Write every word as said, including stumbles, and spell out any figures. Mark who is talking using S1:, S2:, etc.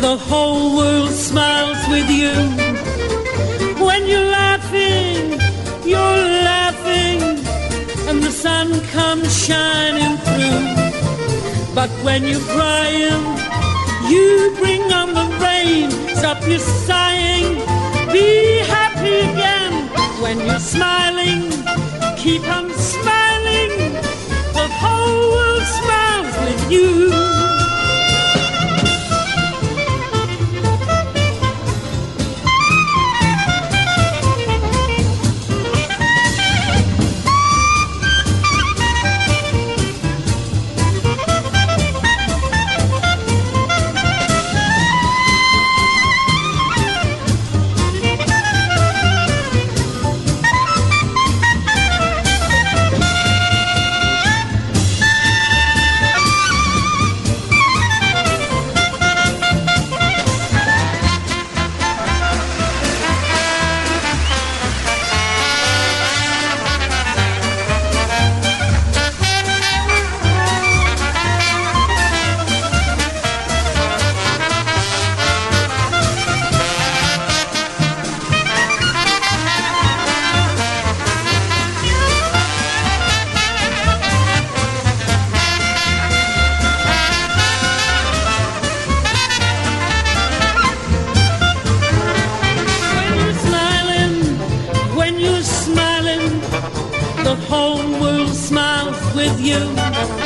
S1: the whole world smiles with you. When you're laughing, you're laughing, and the sun comes shining through. But when you're crying, you bring on the rain. Stop your sighing, be happy again. When you're smiling, keep on smiling, the whole world smiles with you. The whole world smiles with you.